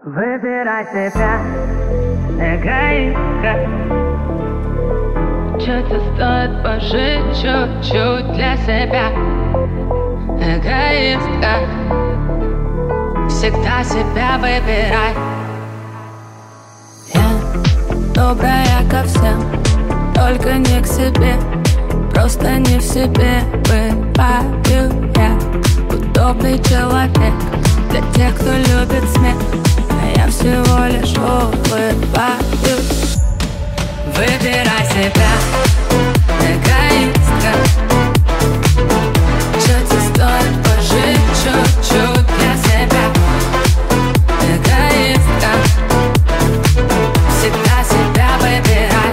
Выбирай себя, эгоистка. Что-то стоит пожить чуть-чуть для себя. Эгоистка. Всегда себя выбирай. Я добрая ко всем, только не к себе. Просто не в себе бываю я. Удобный человек для тех, кто любит смех, а я всего лишь улыбаюсь. Выбирай себя, эгоистка. Что-то стоит пожить чуть-чуть для себя. Эгоистка. Всегда себя выбирай.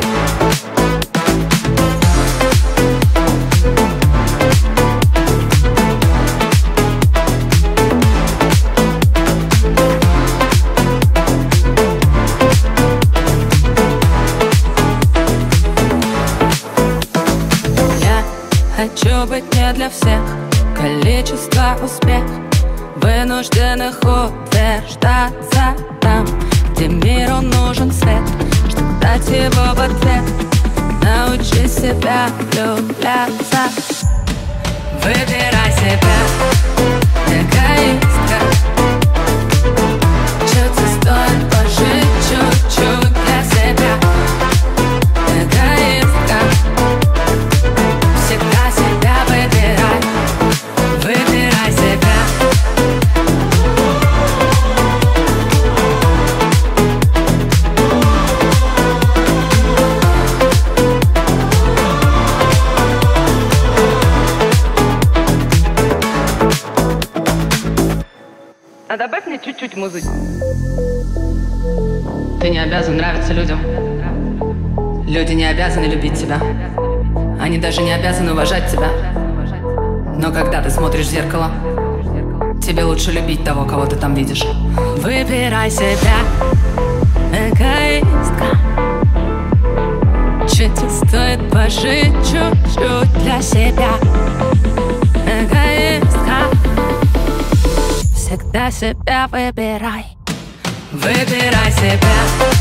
Хочу быть не для всех, количество успех вынужденных утверждаться там, где миру нужен свет, чтобы дать его в ответ. Научи себя влюбляться. Выбирай себя, эгоистка. Что-то стоит пожить чуть-чуть для себя. Эгоистка. Всегда себя выбирай. Выбирай себя. А добавь мне чуть-чуть музыки. Ты не обязан нравиться людям. Люди не обязаны любить тебя. Они даже не обязаны уважать тебя. Но когда ты смотришь в зеркало, тебе лучше любить того, кого ты там видишь. Выбирай себя, эгоистка. Что-то стоит пожить чуть-чуть для себя. Эгоистка. Всегда себя выбирай. Выбирай себя.